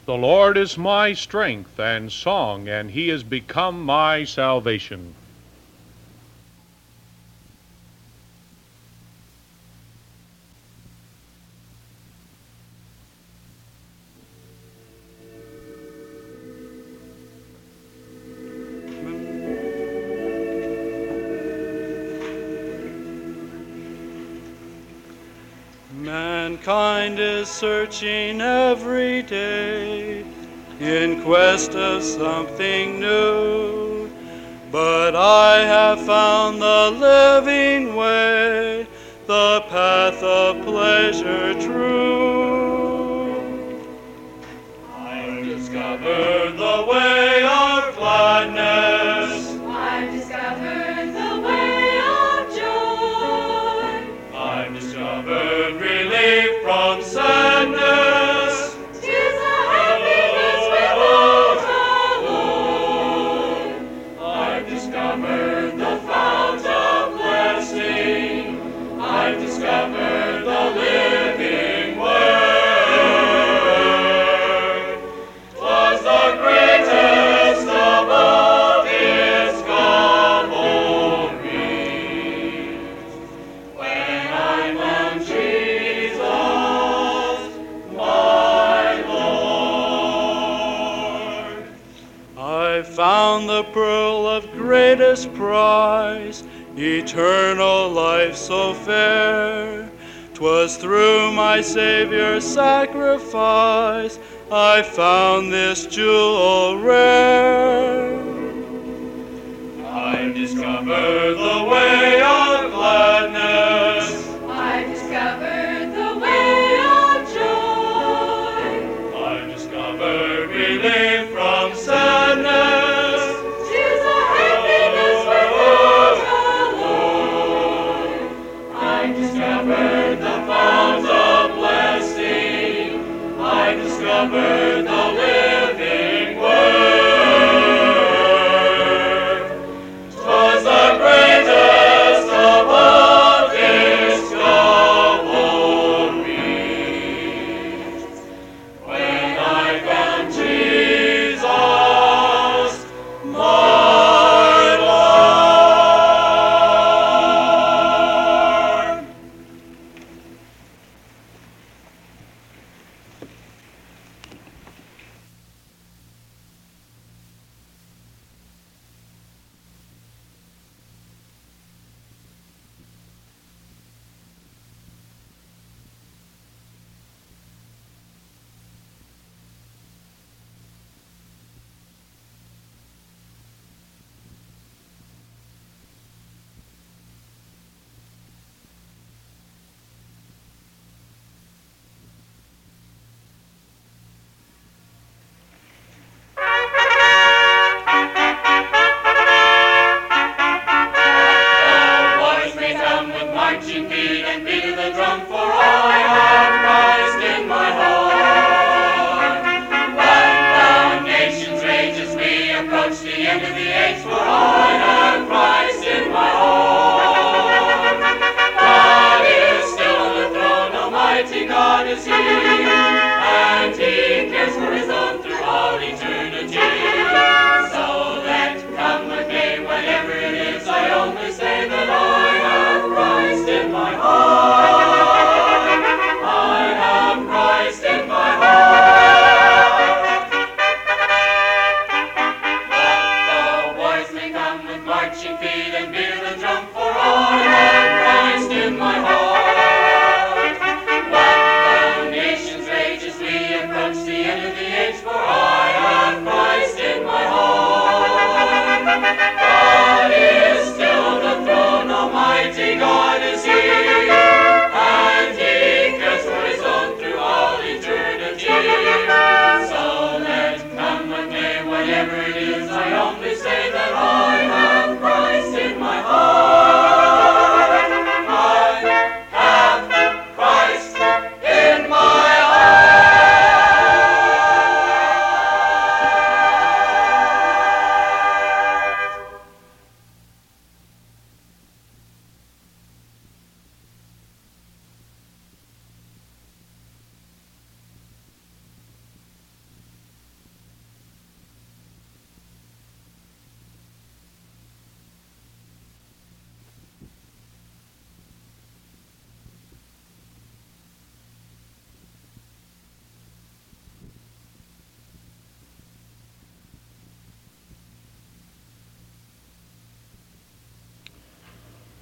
The Lord is my strength and song, and he has become my salvation. Mankind is searching every day in quest of something new, but I have found the living way, the path of pleasure true. I've discovered the way of gladness. I've discovered the way of joy. I've discovered relief from sadness. 'Tis a happiness without alloy. I've discovered the fount of blessing. I've discovered the living word. 'Twas the greatest of all discoveries when I found Jesus, my Lord. I found the pearl of greatest price, eternal life so fair. 'Twas through my Savior's sacrifice I found this jewel rare. I've discovered the way of gladness. I've discovered the way of joy. I've discovered relief from sadness. 'Tis a happiness without alloy. I've discovered the fount of blessing. I've discovered the living word. 'Twas the greatest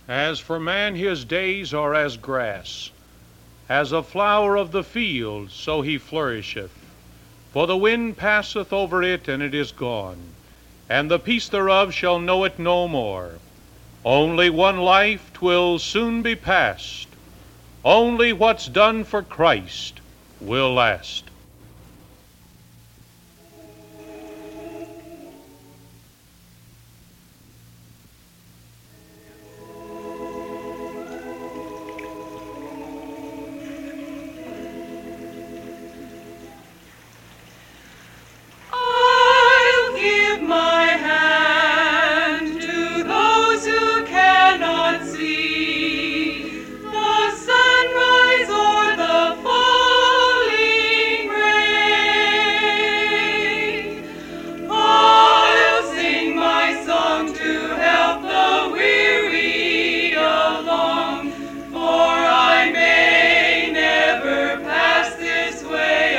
As for man, his days are as grass. As a flower of the field, so he flourisheth. For the wind passeth over it, and it is gone, and the peace thereof shall know it no more. Only one life, 'twill soon be past. Only what's done for Christ will last. I'll give my hand to those who cannot see the sunrise or the falling rain. I'll sing my song to help the weary along, for I may never pass this way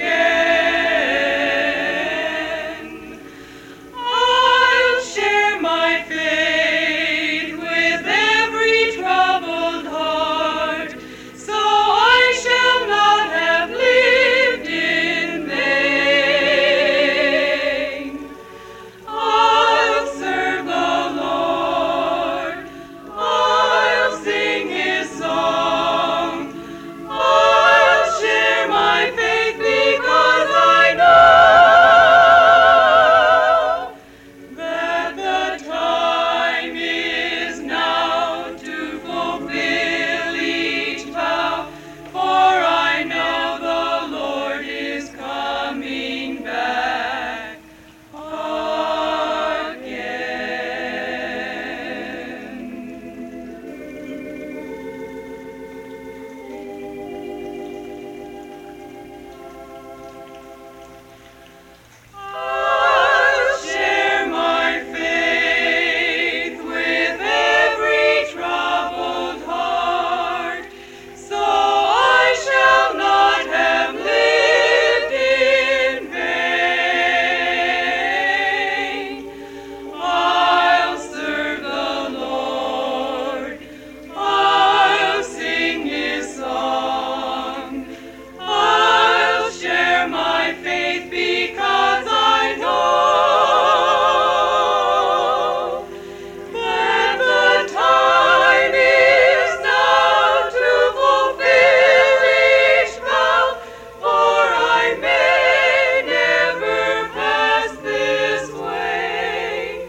again. I'll share my faith with every troubled heart, so I shall not have lived in vain. I'll serve the Lord, I'll sing His song, I'll share my faith because I know that the time is now to fulfill each vow, for I know the Lord is coming back I'll share my faith with every troubled heart, so I shall not have lived in vain. I'll serve the Lord, I'll sing His song, I'll share my faith because I know that the time is now to fulfill each vow, for I may never pass this way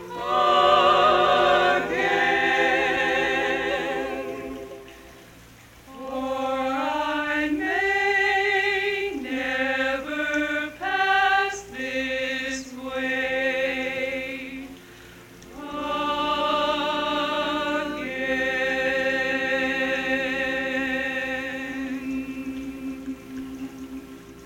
again. For I may never pass this way again.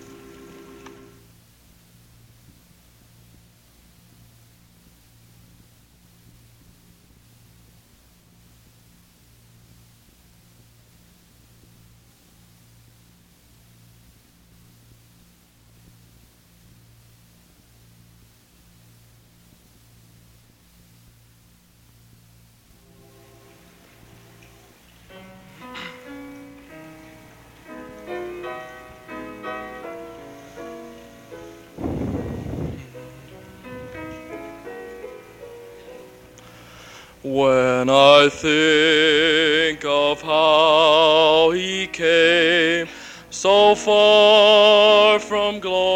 When I think of how He came so far from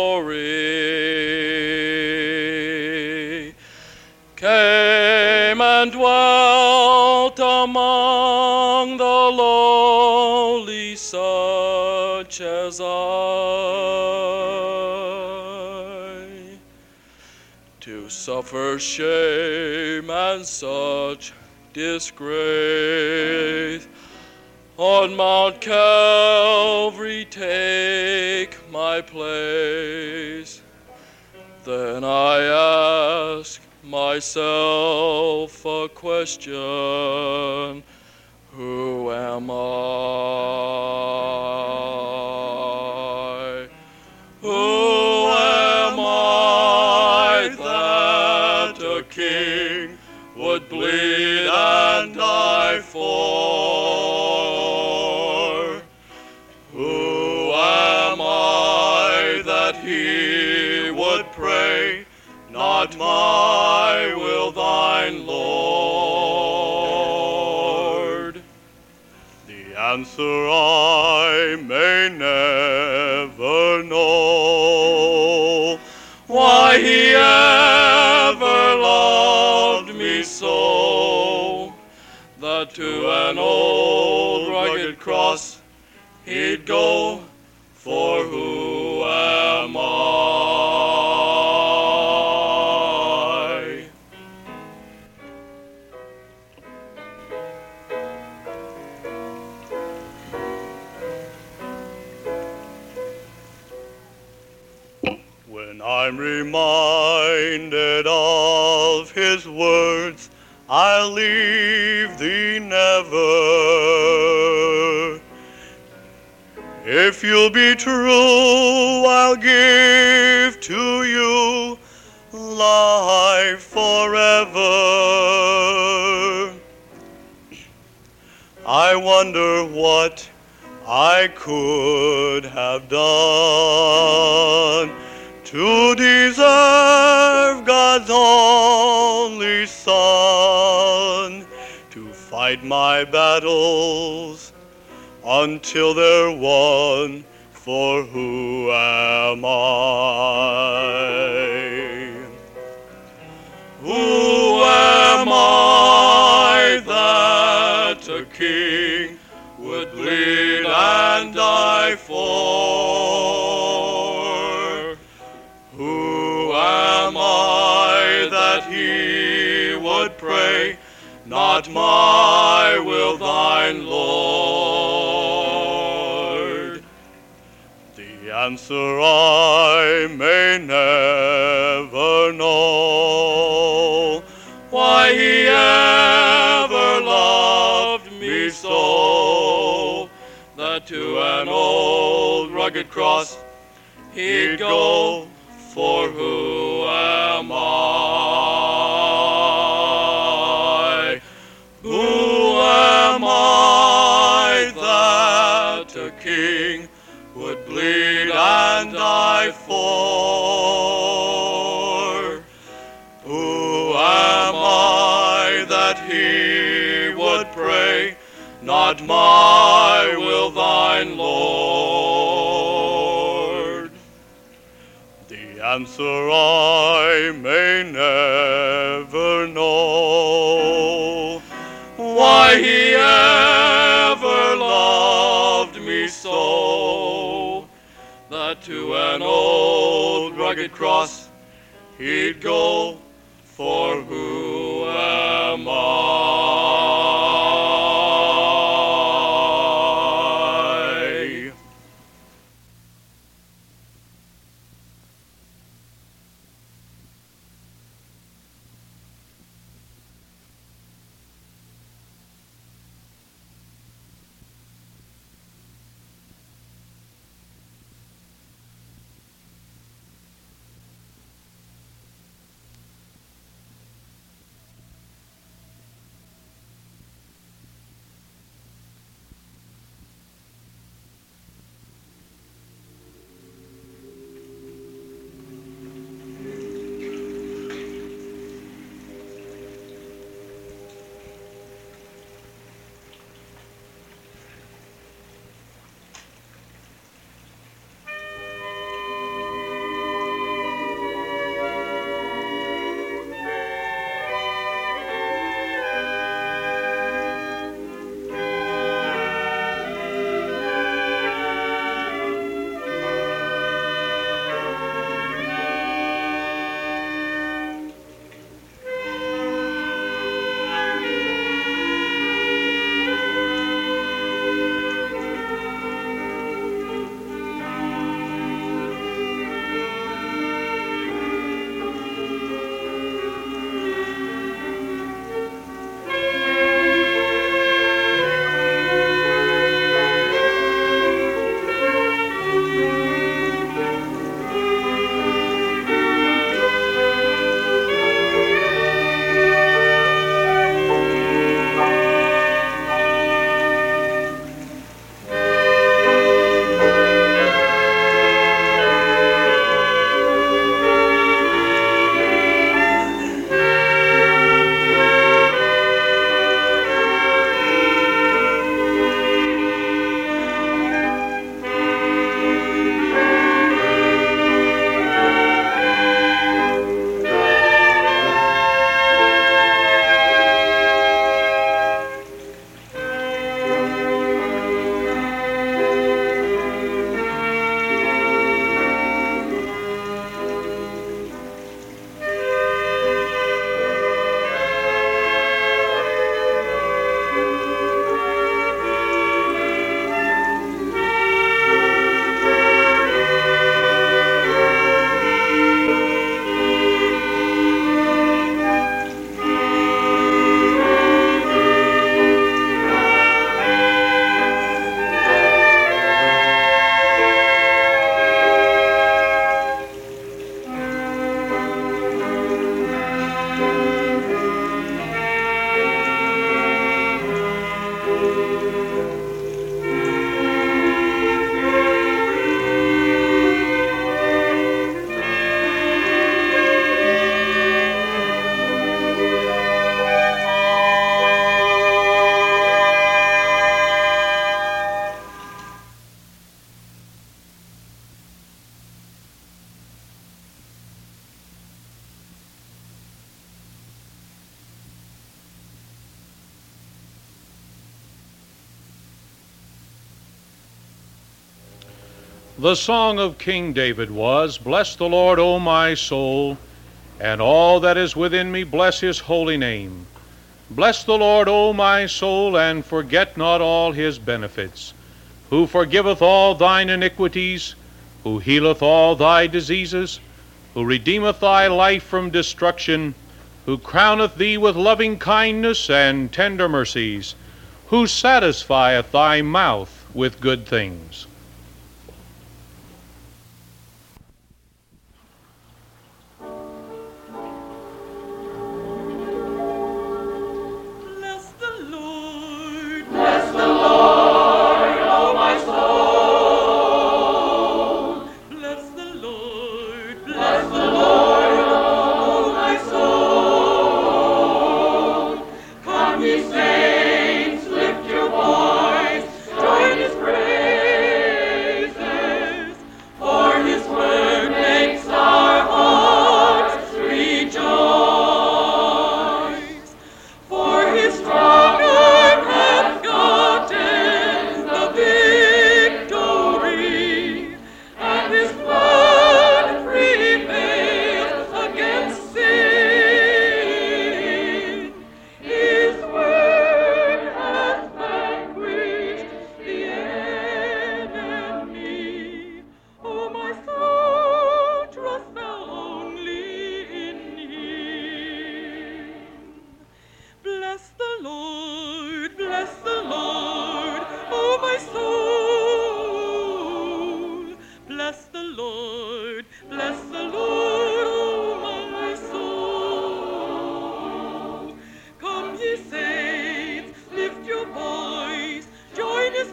glory, came and dwelt among the lowly such as I, to suffer shame and such disgrace, on Mount Calvary take my place. Then I ask myself a question: who am I? Who am I that a king would bleed and die not my will, thine, Lord. The answer I may never know, why he ever loved me so, that to an old rugged cross he'd go, for who am I? When I'm reminded of his words, I'll leave thee never. If you'll be true, I'll give to you life forever. I wonder what I could have done to deserve God's only Son, to fight my battles until they're won, for who am I? Who am I that a king would bleed and die for? Who am I that he would pray, not my will, thine, Lord? The answer I may never know, why he ever loved me so, that to an old rugged cross he'd go, for who am I? Who am I that a king would bleed and die for? Who am I that he would pray, not my will, thine, Lord? The answer I may never know, why he ever loved me so, that to an old rugged cross he'd go, for who am I? The song of King David was, "Bless the Lord, O my soul, and all that is within me, bless his holy name. Bless the Lord, O my soul, and forget not all his benefits, who forgiveth all thine iniquities, who healeth all thy diseases, who redeemeth thy life from destruction, who crowneth thee with loving kindness and tender mercies, who satisfieth thy mouth with good things." Bless the Lord. Bless the Lord, O my soul. Bless the Lord. Bless the Lord, O my soul. Come, ye saints, lift your voice, join his praises, for his word makes our hearts rejoice. For his strong arm hath gotten the victory, and his blood prevails against sin. His word hath vanquished the enemy. O my soul, trust thou only in him. Bless the Lord. Bless the Lord. O my soul. Bless the Lord. Bless the Lord, O my soul. Come, ye saints, lift your voice, join his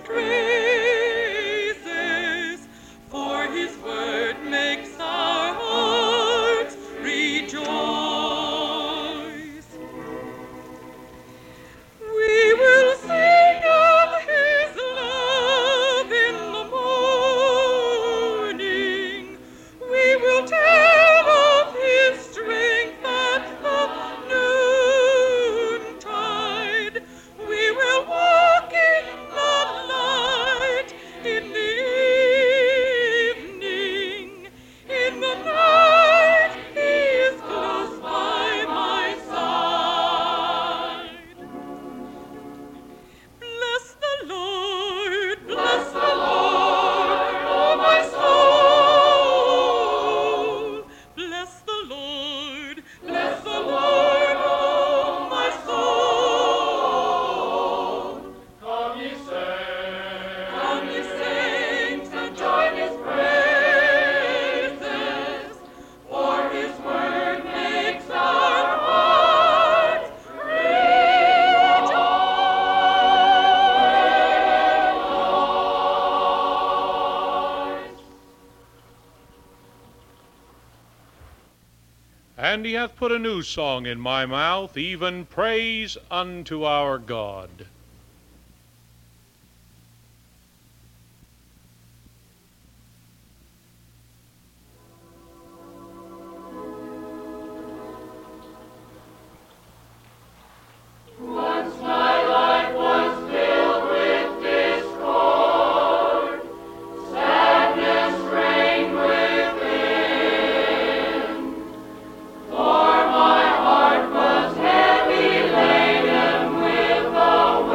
praises, for his word makes our hearts rejoice. We will sing of his love in the morning. We will tell of his strength at the noontide. We will walk in the light in the evening. In the night he is close by my side. Bless the Lord. Bless the Lord, O my soul. Bless the Lord. Bless the Lord, O my soul. Come, ye saints, and join his praises, for his word makes our hearts rejoice. And he hath put a new song in my mouth, even praise unto our God. Once my life was filled with discord, sadness reigned within, for my heart was heavy laden with the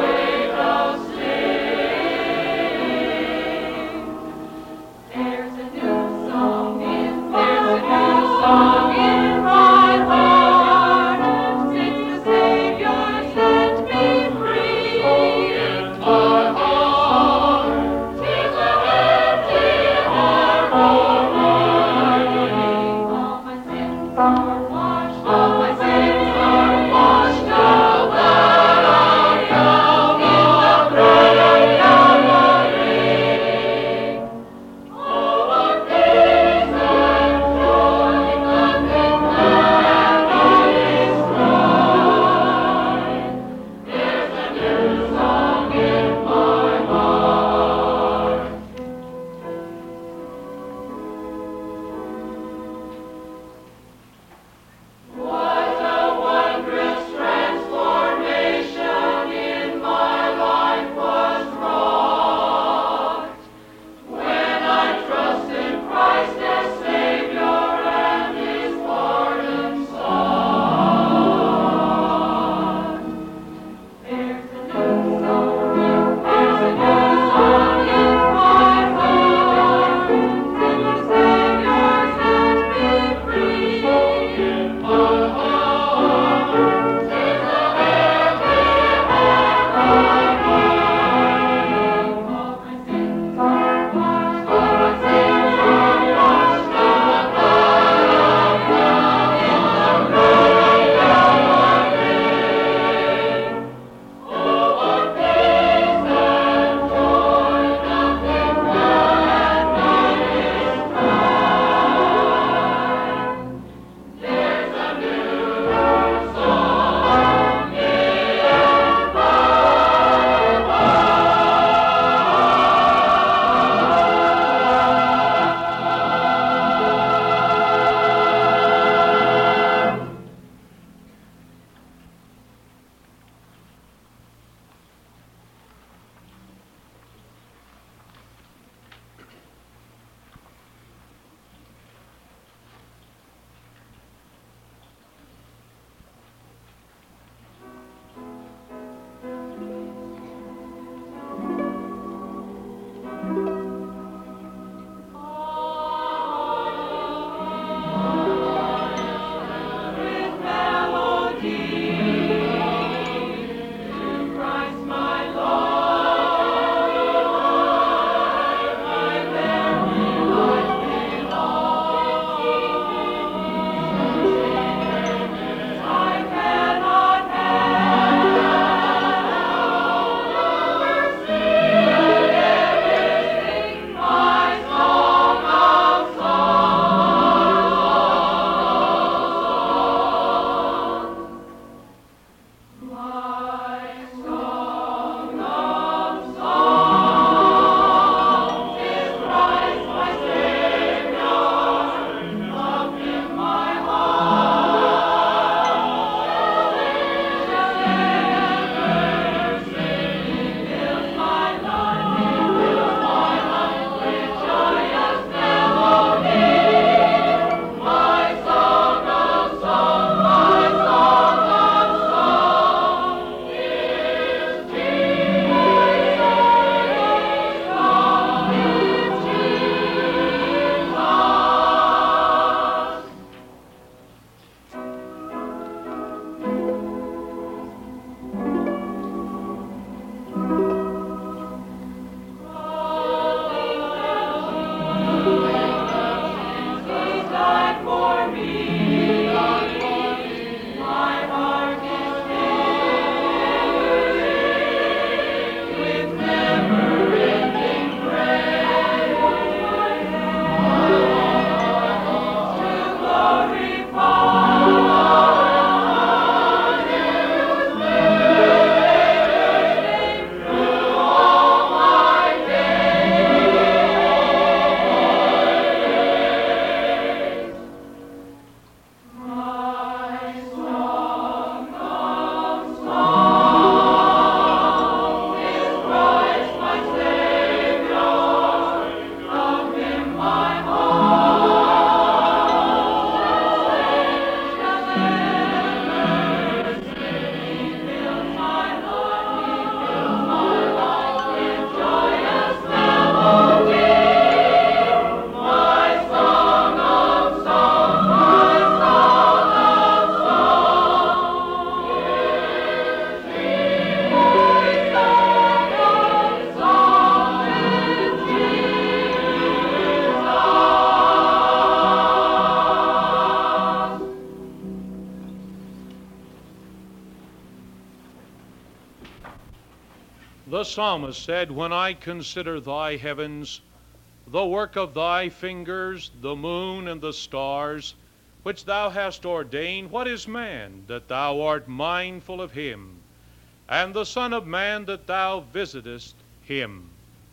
The psalmist said, when I consider thy heavens, the work of thy fingers, the moon and the stars, which thou hast ordained, what is man that thou art mindful of him, and the Son of Man that thou visitest him?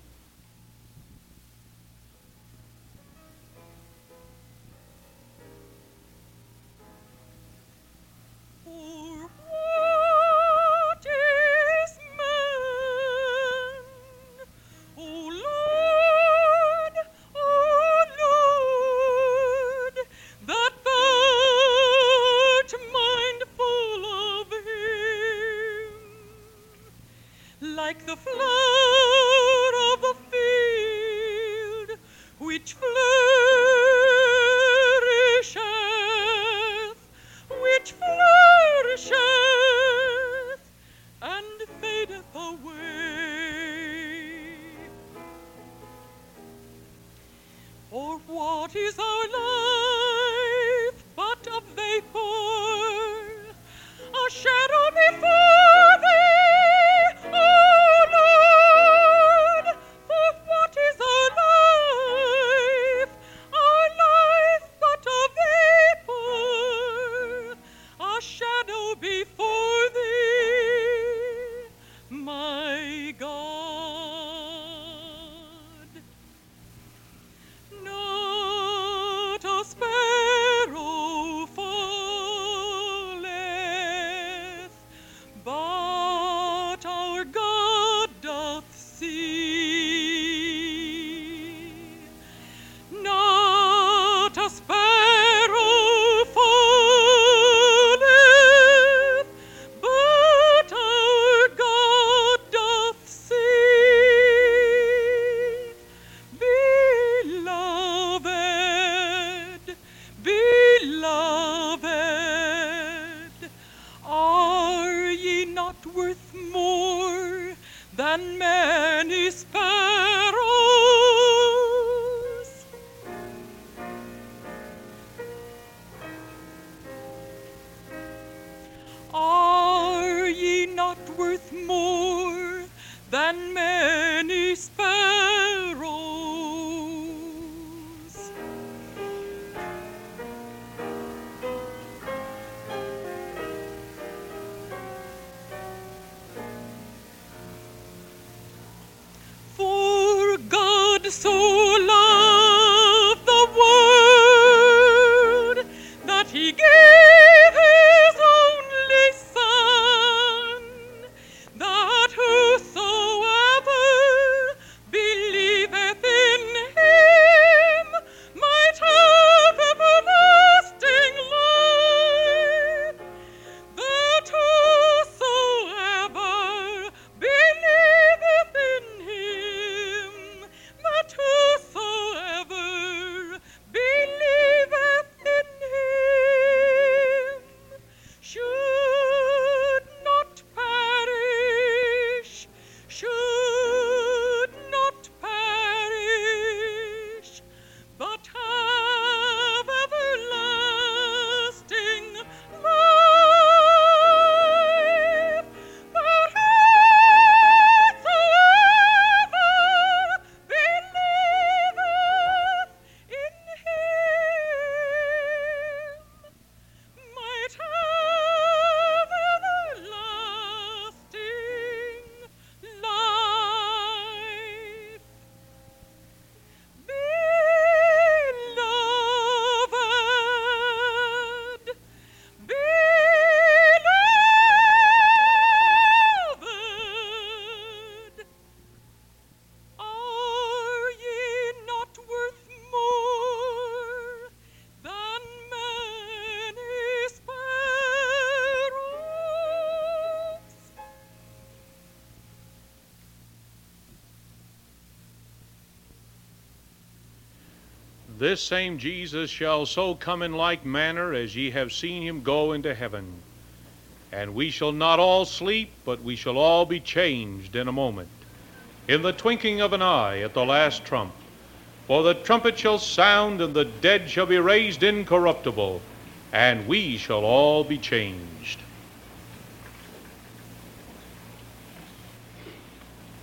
Like the flower of the field, which flourisheth, and fadeth away. For what is our life but a vapor, a shadow before thee? Than many sparrows. Are ye not worth more than many sparrows? For God so loved the world that he gave his only Son, that whosoever believeth in him might have everlasting life. That whosoever believeth in him, that whosoever believeth in him should not perish, but have everlasting life. That whosoever believeth in him might have everlasting life. Beloved, are ye not worth more than many sparrows? This same Jesus shall so come in like manner as ye have seen him go into heaven. And we shall not all sleep, but we shall all be changed in a moment, in the twinkling of an eye, at the last trump. For the trumpet shall sound, and the dead shall be raised incorruptible, and we shall all be changed.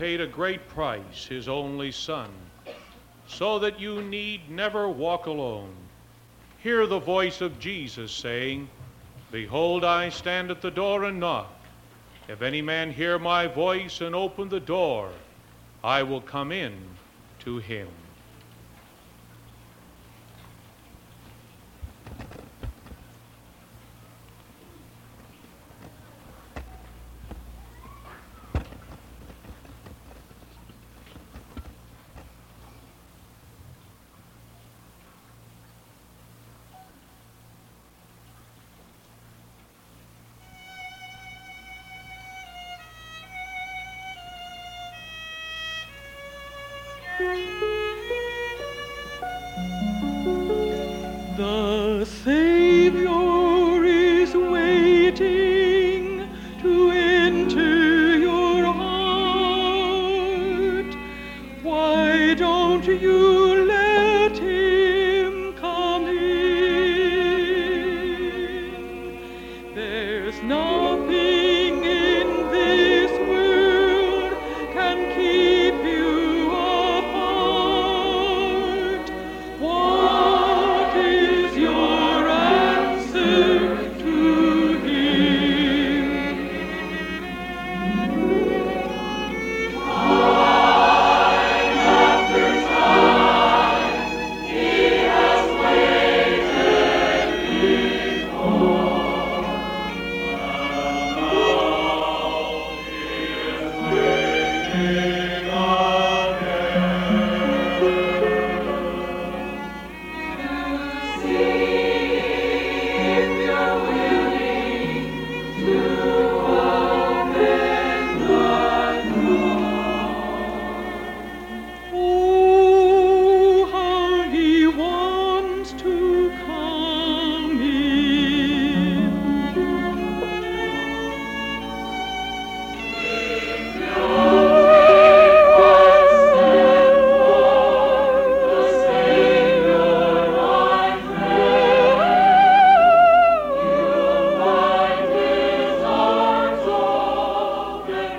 paid a great price, his only Son, so that you need never walk alone. Hear the voice of Jesus saying, "Behold, I stand at the door and knock. If any man hear my voice and open the door, I will come in to him." The Savior is waiting to enter your heart. Why don't you let him come in? There's nothing in this world can keep you apart. What is your answer to him? Time after time, he has waited before. Now he is waiting again. See if you're willing to open the door. Oh, how he wants to come in. If you're request and for the Savior I pray, you'll find his arms open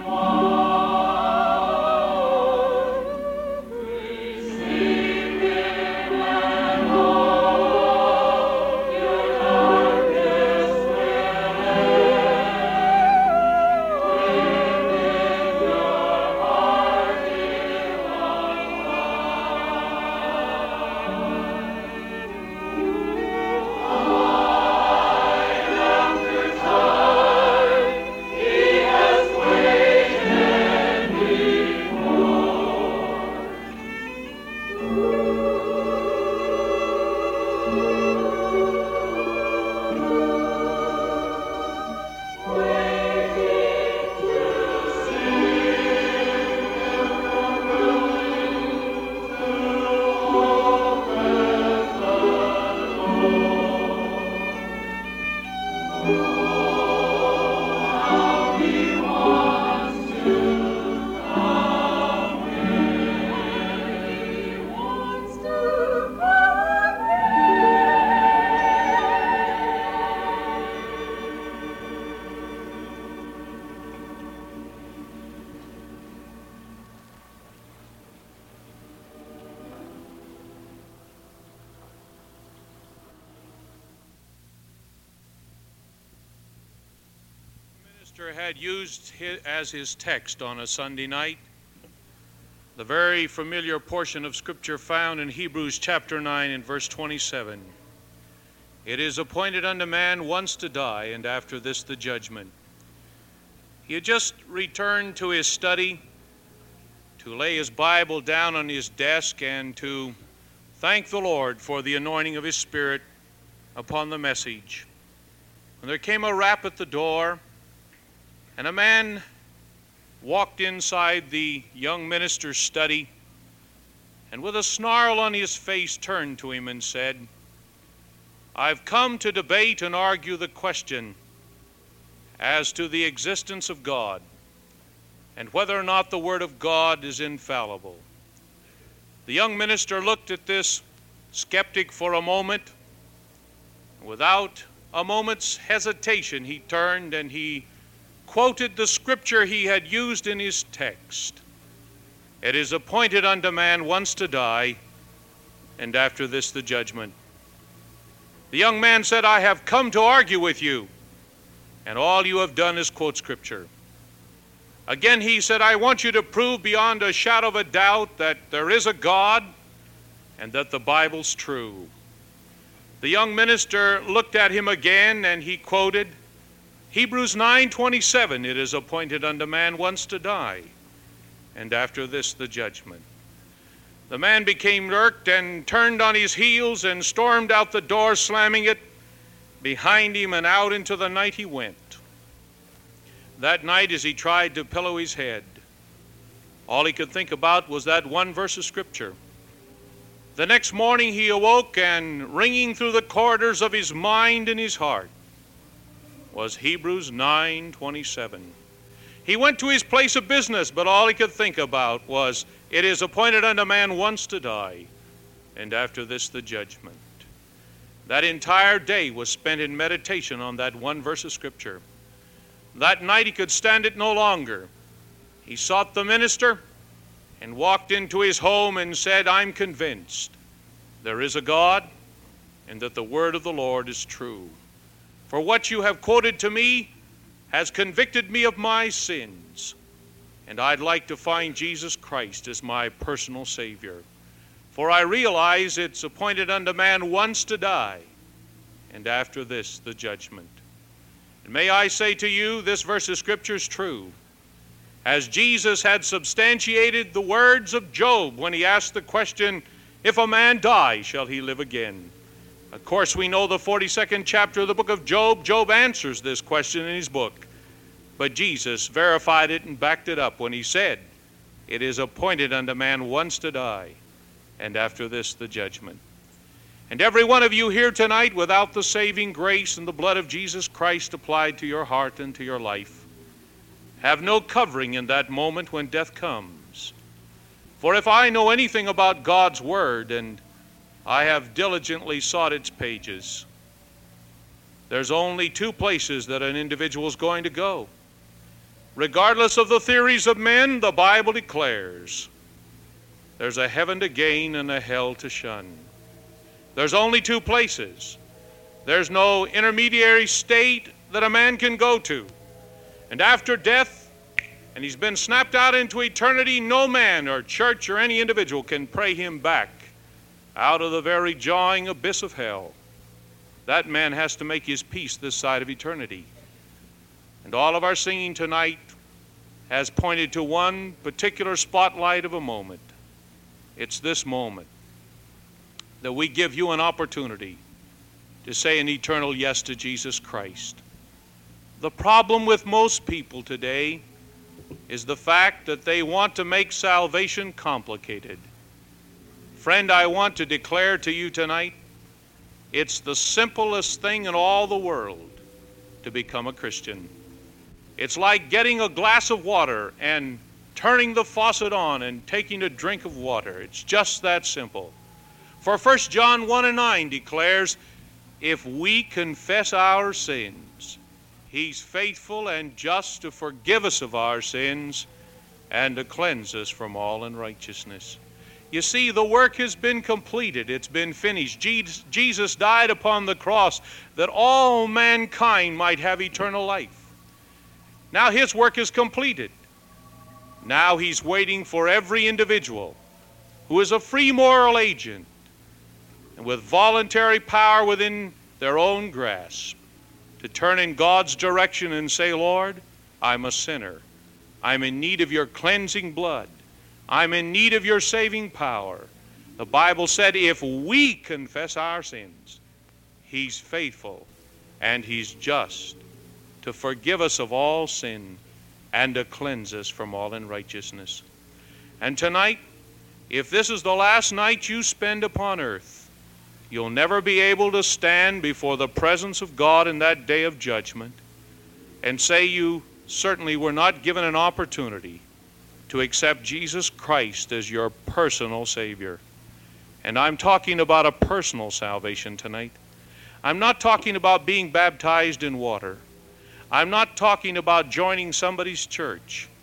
wide. Receive him and all your darkness will end. Within your heart he'll abide. Time after time, he has waited before. Waiting to see if you're willing to open the door. Oh, how he wants to come in. He wants to come The minister had used as his text on a Sunday night the very familiar portion of Scripture found in Hebrews chapter 9 and verse 27. It is appointed unto man once to die, and after this the judgment. He had just returned to his study to lay his Bible down on his desk and to thank the Lord for the anointing of his Spirit upon the message. And there came a rap at the door, and a man walked inside the young minister's study, and with a snarl on his face turned to him and said, "I've come to debate and argue the question as to the existence of God and whether or not the Word of God is infallible." The young minister looked at this skeptic for a moment. Without a moment's hesitation, he turned and he quoted the scripture he had used in his text. It is appointed unto man once to die, and after this the judgment. The young man said, I have come to argue with you, and all you have done is quote Scripture. Again he said, I want you to prove beyond a shadow of a doubt that there is a God and that the Bible's true. The young minister looked at him again, and he quoted Hebrews 9:27, it is appointed unto man once to die, and after this the judgment. The man became irked and turned on his heels and stormed out the door, slamming it behind him, and out into the night he went. That night, as he tried to pillow his head, all he could think about was that one verse of Scripture. The next morning he awoke, and ringing through the corridors of his mind and his heart was Hebrews 9:27. He went to his place of business, but all he could think about was, it is appointed unto man once to die, and after this the judgment. That entire day was spent in meditation on that one verse of Scripture. That night he could stand it no longer. He sought the minister and walked into his home and said, I'm convinced there is a God and that the word of the Lord is true. For what you have quoted to me has convicted me of my sins, and I'd like to find Jesus Christ as my personal Savior. For I realize it's appointed unto man once to die, and after this the judgment. And may I say to you, this verse of Scripture is true. As Jesus had substantiated the words of Job when he asked the question, if a man die, shall he live again? Of course, we know the 42nd chapter of the book of Job. Job answers this question in his book. But Jesus verified it and backed it up when he said, it is appointed unto man once to die, and after this the judgment. And every one of you here tonight, without the saving grace and the blood of Jesus Christ applied to your heart and to your life, have no covering in that moment when death comes. For if I know anything about God's Word, and I have diligently sought its pages, there's only two places that an individual is going to go. Regardless of the theories of men, the Bible declares there's a heaven to gain and a hell to shun. There's only two places. There's no intermediary state that a man can go to. And after death, and he's been snapped out into eternity, no man or church or any individual can pray him back out of the very jawing abyss of hell. That man has to make his peace this side of eternity. And all of our singing tonight has pointed to one particular spotlight of a moment. It's this moment that we give you an opportunity to say an eternal yes to Jesus Christ. The problem with most people today is the fact that they want to make salvation complicated. Friend, I want to declare to you tonight, it's the simplest thing in all the world to become a Christian. It's like getting a glass of water and turning the faucet on and taking a drink of water. It's just that simple. For 1 John 1:9 declares, if we confess our sins, He's faithful and just to forgive us of our sins and to cleanse us from all unrighteousness. You see, the work has been completed. It's been finished. Jesus died upon the cross that all mankind might have eternal life. Now His work is completed. Now He's waiting for every individual who is a free moral agent and with voluntary power within their own grasp to turn in God's direction and say, Lord, I'm a sinner. I'm in need of your cleansing blood. I'm in need of your saving power. The Bible said if we confess our sins, He's faithful and He's just to forgive us of all sin and to cleanse us from all unrighteousness. And tonight, if this is the last night you spend upon earth, you'll never be able to stand before the presence of God in that day of judgment and say you certainly were not given an opportunity to accept Jesus Christ as your personal Savior. And I'm talking about a personal salvation tonight. I'm not talking about being baptized in water. I'm not talking about joining somebody's church.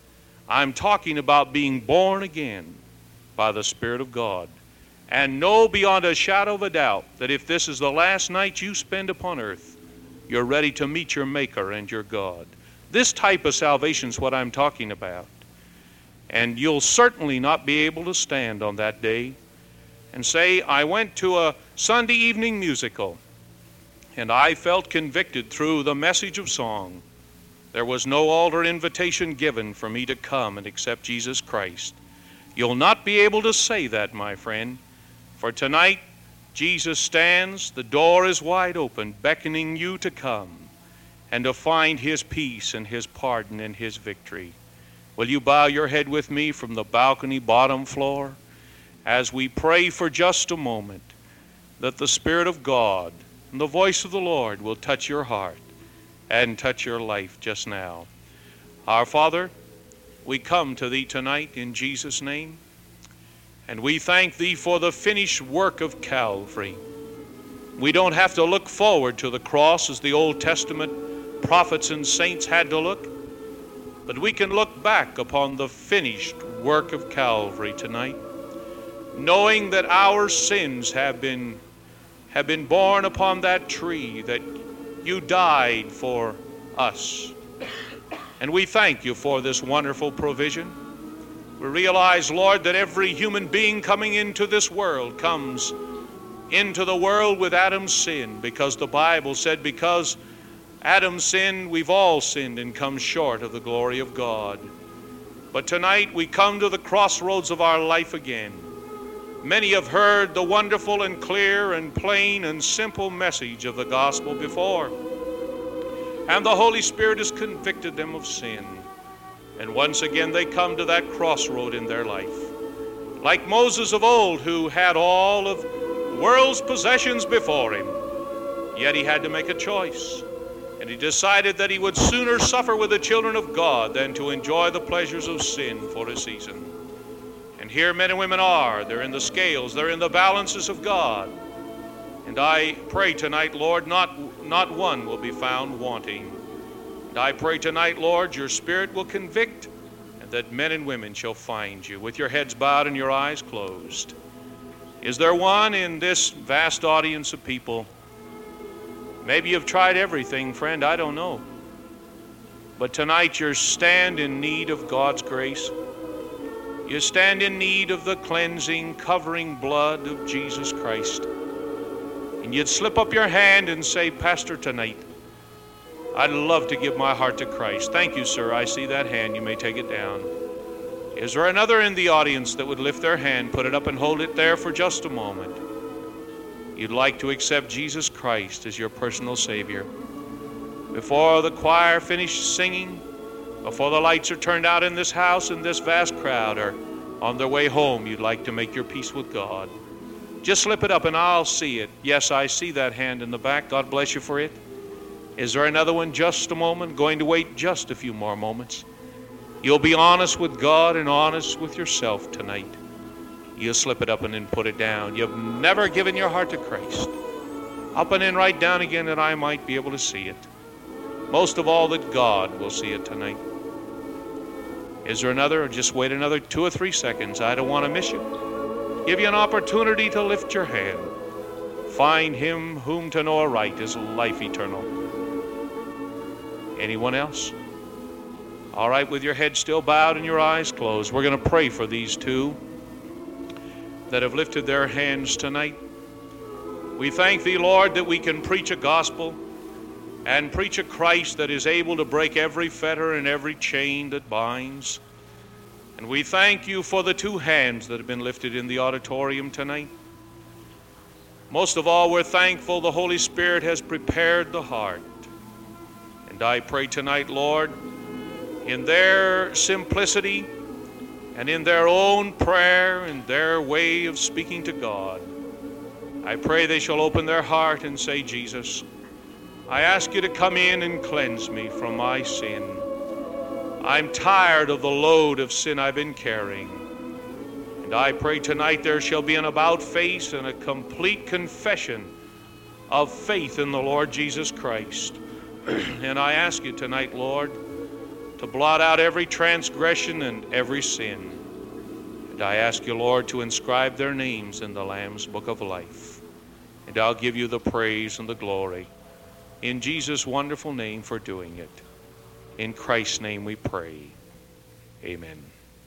I'm talking about being born again by the Spirit of God. And know beyond a shadow of a doubt that if this is the last night you spend upon earth, you're ready to meet your Maker and your God. This type of salvation is what I'm talking about. And you'll certainly not be able to stand on that day and say, I went to a Sunday evening musical and I felt convicted through the message of song. There was no altar invitation given for me to come and accept Jesus Christ. You'll not be able to say that, my friend, for tonight Jesus stands, the door is wide open, beckoning you to come and to find His peace and His pardon and His victory. Will you bow your head with me from the balcony bottom floor as we pray for just a moment that the Spirit of God and the voice of the Lord will touch your heart and touch your life just now. Our Father, we come to Thee tonight in Jesus' name, and we thank Thee for the finished work of Calvary. We don't have to look forward to the cross as the Old Testament prophets and saints had to look, but we can look back upon the finished work of Calvary tonight, knowing that our sins have been borne upon that tree, that You died for us. And we thank You for this wonderful provision. We realize, Lord, that every human being coming into this world comes into the world with Adam's sin, because the Bible said because Adam sinned, we've all sinned and come short of the glory of God. But tonight we come to the crossroads of our life again. Many have heard the wonderful and clear and plain and simple message of the gospel before, and the Holy Spirit has convicted them of sin. And once again they come to that crossroad in their life. Like Moses of old, who had all of the world's possessions before him, yet he had to make a choice. And he decided that he would sooner suffer with the children of God than to enjoy the pleasures of sin for a season. And here men and women are. They're in the scales. They're in the balances of God. And I pray tonight, Lord, not one will be found wanting. And I pray tonight, Lord, Your Spirit will convict, and that men and women shall find You with your heads bowed and your eyes closed. Is there one in this vast audience of people? Maybe you've tried everything, friend, I don't know. But tonight you stand in need of God's grace. You stand in need of the cleansing, covering blood of Jesus Christ. And you'd slip up your hand and say, Pastor, tonight, I'd love to give my heart to Christ. Thank you, sir. I see that hand. You may take it down. Is there another in the audience that would lift their hand, put it up and hold it there for just a moment? You'd like to accept Jesus Christ as your personal Savior. Before the choir finished singing, before the lights are turned out in this house and this vast crowd are on their way home, you'd like to make your peace with God. Just slip it up and I'll see it. Yes, I see that hand in the back. God bless you for it. Is there another one? Just a moment. Going to wait just a few more moments. You'll be honest with God and honest with yourself tonight. You slip it up and then put it down. You've never given your heart to Christ. Up and then right down again that I might be able to see it. Most of all, that God will see it tonight. Is there another? Or just wait another 2 or 3 seconds. I don't want to miss you. Give you an opportunity to lift your hand. Find Him whom to know aright is life eternal. Anyone else? All right, with your head still bowed and your eyes closed, we're going to pray for these two that have lifted their hands tonight. We thank Thee, Lord, that we can preach a gospel and preach a Christ that is able to break every fetter and every chain that binds. And we thank You for the two hands that have been lifted in the auditorium tonight. Most of all, we're thankful the Holy Spirit has prepared the heart. And I pray tonight, Lord, in their simplicity and in their own prayer and their way of speaking to God, I pray they shall open their heart and say, Jesus, I ask You to come in and cleanse me from my sin. I'm tired of the load of sin I've been carrying. And I pray tonight there shall be an about face and a complete confession of faith in the Lord Jesus Christ. And I ask You tonight, Lord, to blot out every transgression and every sin. And I ask you, Lord, to inscribe their names in the Lamb's Book of Life. And I'll give you the praise and the glory in Jesus' wonderful name for doing it. In Christ's name we pray. Amen.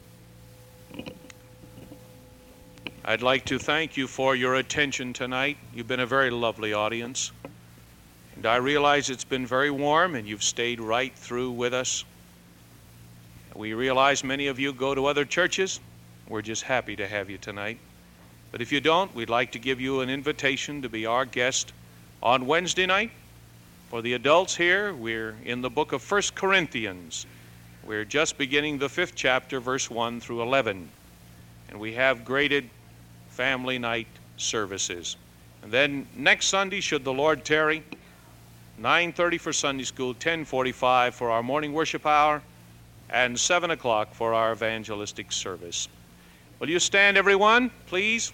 I'd like to thank you for your attention tonight. You've been a very lovely audience. And I realize it's been very warm and you've stayed right through with us. We realize many of you go to other churches. We're just happy to have you tonight. But if you don't, we'd like to give you an invitation to be our guest on Wednesday night. For the adults here, we're in the book of 1 Corinthians. We're just beginning the 5th chapter, verse 1 through 11. And we have graded family night services. And then next Sunday, should the Lord tarry, 9:30 for Sunday school, 10:45 for our morning worship hour, and 7 o'clock for our evangelistic service. Will you stand, everyone, please?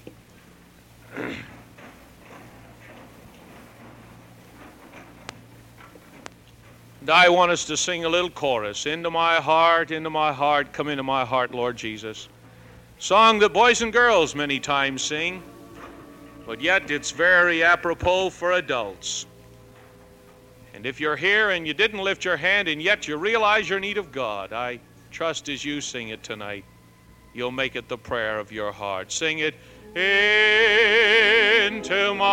And I want us to sing a little chorus. Into my heart, come into my heart, Lord Jesus. Song that boys and girls many times sing, but yet it's very apropos for adults. And if you're here and you didn't lift your hand and yet you realize your need of God, I trust as you sing it tonight, you'll make it the prayer of your heart. Sing it. Into my